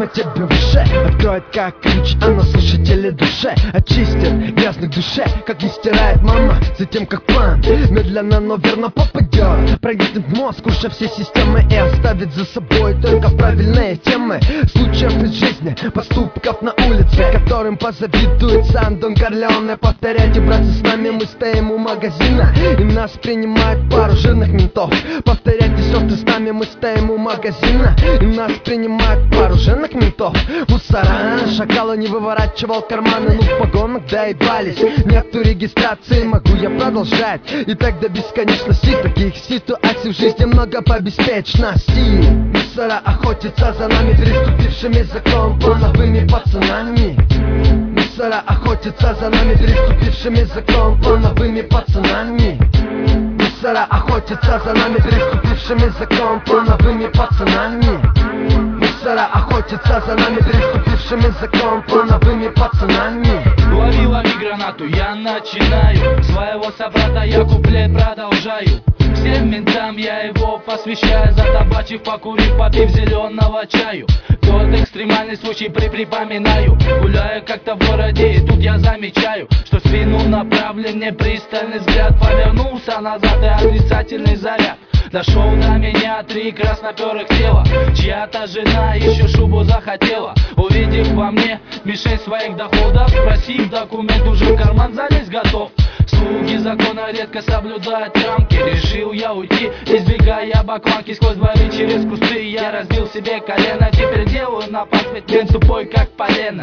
прямо тебе в уше, откроет как ключ, а на слушателе душе очистит грязных душе, как не стирает мама. Затем как план, медленно, но верно попадет, проникнет в мозг уже все системы и оставит за собой только правильные темы случаев из жизни, поступков на улице, которым позавидует сам Дон Корлеоне. Повторяйте, братцы, с нами мы стоим у магазина, и нас принимают пару жирных ментов. Повторяйте, сестры, с нами мы стоим у магазина, и нас принимают пару жирных ментов. Мусора, шакала не выворачивал карманы, ну в погонах доебались, нету регистрации, могу я продолжать и так до бесконечности. Таких ситуаций в жизни много по беспечности. Мусора охотятся за нами, переступившими закон, плановыми пацанами. Мусора охотятся за нами, переступившими закон, плановыми пацанами. Мусора охотятся за нами, переступившими закон, плановыми пацанами. Мусора охотятся за нами, переступившими закон, плановыми пацанами. Лови, лови гранату, я начинаю, своего собрата я куплет продолжаю. Всем ментам я его посвящаю, затабачив, покурив, попив зеленого чаю. Тот экстремальный случай припоминаю, гуляю как-то в городе, и тут я замечаю, что в спину направлен мне пристальный взгляд. Повернулся назад и отрицательный заряд. Дошел до меня 3 красноперых тела, чья-то жена еще шубу захотела. Увидев во мне мишень своих доходов, спросив документ, уже в карман залез готов. Слуги закона редко соблюдают рамки, решил я уйти, избегая бакланки. Сквозь дворы через кусты я разбил себе колено, теперь делаю напад, ведь мен тупой как полено.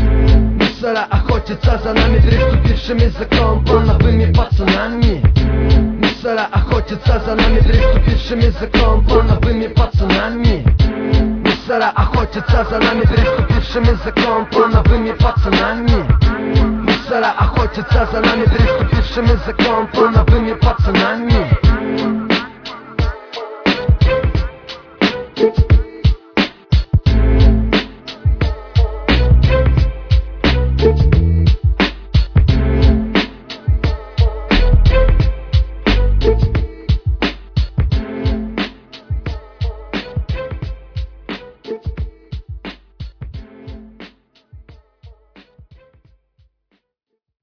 Мусора охотятся за нами, переступившими закон, плановыми пацанами. Мусора охотятся за нами, переступившими закон, плановыми пацанами. Мусора охотятся за нами, переступившими закон, плановыми пацанами. Мусора охотятся за нами, переступившими закон, плановыми пацанами.